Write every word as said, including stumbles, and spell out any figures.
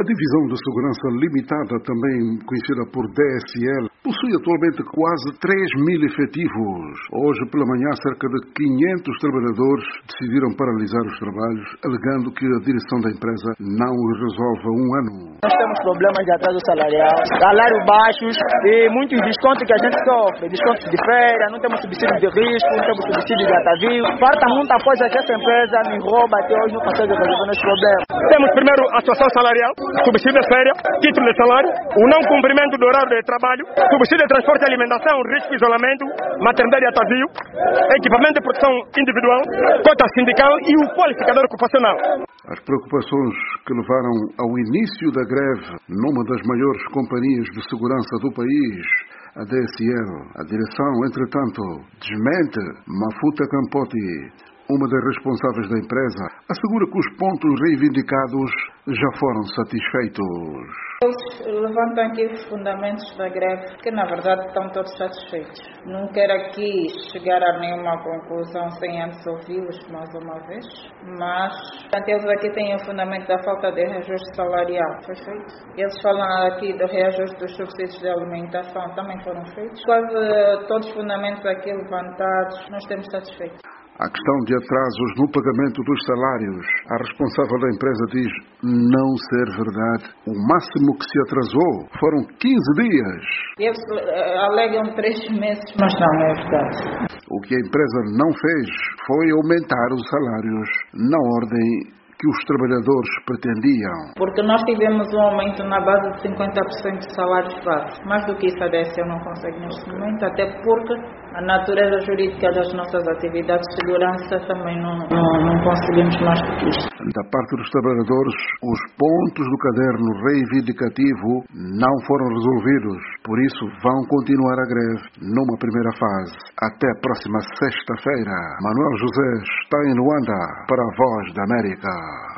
Divisão de Segurança Limitada, também conhecida por D S L, possui atualmente quase três mil efetivos. Hoje pela manhã, cerca de quinhentos trabalhadores decidiram paralisar os trabalhos, alegando que a direção da empresa não os resolve há um ano. Nós temos problemas de atraso salarial, salário baixos e muitos descontos que a gente sofre. Descontos de feira, não temos subsídio de risco, não temos subsídio de atavio. Falta muita coisa que essa empresa me rouba até hoje, não consegue resolver nossos problemas. Temos primeiro a situação salarial, subsídio de férias, título de salário, o não cumprimento do horário de trabalho, subsídio de transporte e alimentação, risco de isolamento, maternidade e atavio, equipamento de proteção individual, cota sindical e o qualificador ocupacional. As preocupações que levaram ao início da greve numa das maiores companhias de segurança do país, a D S L. A direção, entretanto, desmente. Mafuta Campoti, uma das responsáveis da empresa, assegura que os pontos reivindicados já foram satisfeitos. Eles levantam aqui os fundamentos da greve, que na verdade estão todos satisfeitos. Não quero aqui chegar a nenhuma conclusão sem antes ouvi-los mais uma vez, mas eles aqui têm o fundamento da falta de reajuste salarial, foi feito. Eles falam aqui do reajuste dos subsídios de alimentação, também foram feitos. Quase todos os fundamentos aqui levantados, nós temos satisfeitos. A questão de atrasos no pagamento dos salários, a responsável da empresa diz não ser verdade. O máximo que se atrasou foram quinze dias. Eles alegam três meses, mas não é verdade. O que a empresa não fez foi aumentar os salários na ordem que os trabalhadores pretendiam. Porque nós tivemos um aumento na base de cinquenta por cento de salários básicos. Mais do que isso a D S L não consegue neste momento, até porque a natureza jurídica das nossas atividades de segurança também não, não, não conseguimos mais do que isto. Da parte dos trabalhadores, os pontos do caderno reivindicativo não foram resolvidos. Por isso, vão continuar a greve numa primeira fase. Até a próxima sexta-feira. Manuel José está em Luanda para a Voz da América.